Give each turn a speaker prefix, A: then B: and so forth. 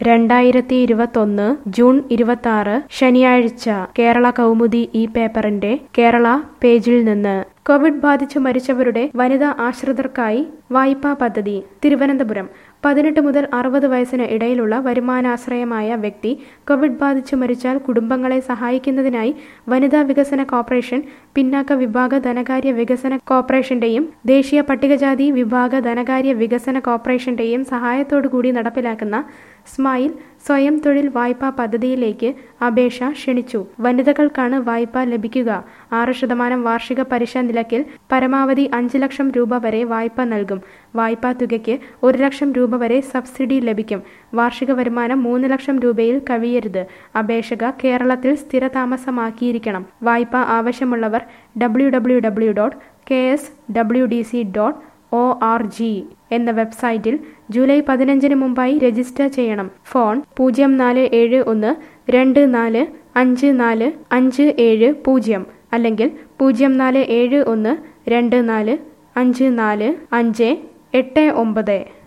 A: 2021 June 26 ശനിയാഴ്ച കേരള കൗമുദി ഈ പേപ്പറിന്റെ കേരള പേജിൽ നിന്ന് കോവിഡ് ബാധിച്ചു മരിച്ചവരുടെ വനിതാ ആശ്രിതർക്കായി വായ്പാ പദ്ധതി. തിരുവനന്തപുരം 18 മുതൽ 60 വയസ്സിന് ഇടയിലുള്ള വരുമാനാശ്രയമായ വ്യക്തി കോവിഡ് ബാധിച്ചു മരിച്ചാൽ കുടുംബങ്ങളെ സഹായിക്കുന്നതിനായി വനിതാ വികസന കോർപ്പറേഷൻ, പിന്നാക്ക വിഭാഗ ധനകാര്യ വികസന കോർപ്പറേഷന്റെയും ദേശീയ പട്ടികജാതി വിഭാഗ ധനകാര്യ വികസന കോർപ്പറേഷന്റെയും സഹായത്തോടുകൂടി നടപ്പിലാക്കുന്ന സ്മൈൽ സ്വയം തൊഴിൽ വായ്പാ പദ്ധതിയിലേക്ക് അപേക്ഷ ക്ഷണിച്ചു. വനിതകൾക്കാണ് വായ്പ ലഭിക്കുക. 6% വാർഷിക പലിശ നിരക്കിൽ പരമാവധി 5 ലക്ഷം രൂപ വരെ വായ്പ നൽകും. വായ്പാ തുകയ്ക്ക് 1 ലക്ഷം രൂപ വരെ സബ്സിഡി ലഭിക്കും. വാർഷിക വരുമാനം 3 ലക്ഷം രൂപയിൽ കവിയരുത്. അപേക്ഷക കേരളത്തിൽ സ്ഥിരതാമസമാക്കിയിരിക്കണം. വായ്പ ആവശ്യമുള്ളവർ www.kswdc.org എന്ന വെബ്സൈറ്റിൽ ജൂലൈ 15 മുമ്പായി രജിസ്റ്റർ ചെയ്യണം. ഫോൺ 0471 24 54 570 അല്ലെങ്കിൽ 0471 24 54 589.